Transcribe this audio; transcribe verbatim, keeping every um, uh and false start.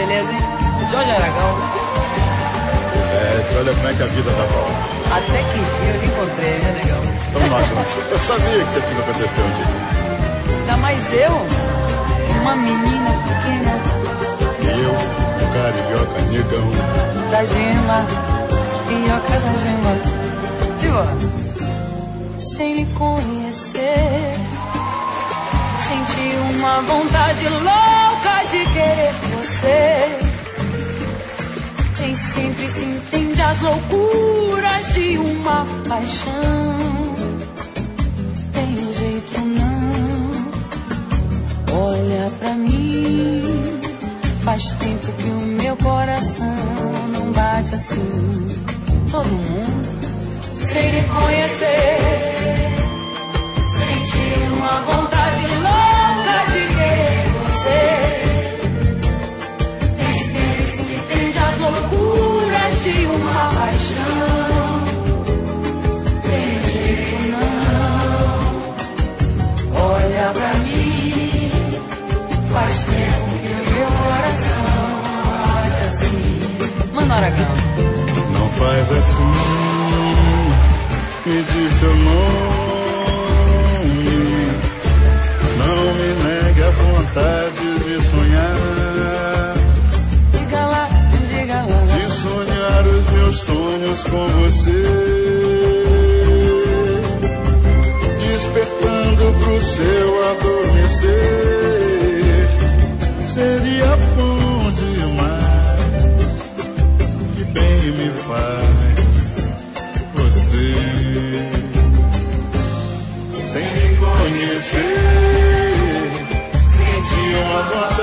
beleza, hein? Jorge Aragão. É, olha como é que a vida dá volta. Até que enfim eu lhe encontrei, né, negão? Então, nossa, eu sabia que isso tinha acontecido um dia. Ainda mais eu, uma menina pequena. E eu, um carioca negão. Da gema, fioca da gema. Simbora. Sem lhe conhecer, senti uma vontade louca de querer você. Nem sempre se entende as loucuras de uma paixão. Tem jeito não, olha pra mim. Faz tempo que o meu coração não bate assim. Todo mundo sem lhe conhecer, senti uma vontade louca de querer você. Nem sempre se entende as loucuras de uma paixão. Tem jeito não, olha pra mim. Faz tempo que o meu coração bate assim. Mano Aragão. Não faz assim, me diz seu nome. Não me negue a vontade de sonhar. Diga lá, diga lá. De sonhar os meus sonhos com você. Despertando pro seu adormecer. Seria bom demais. Que bem me faz você. Sem me conhecer, senti uma vontade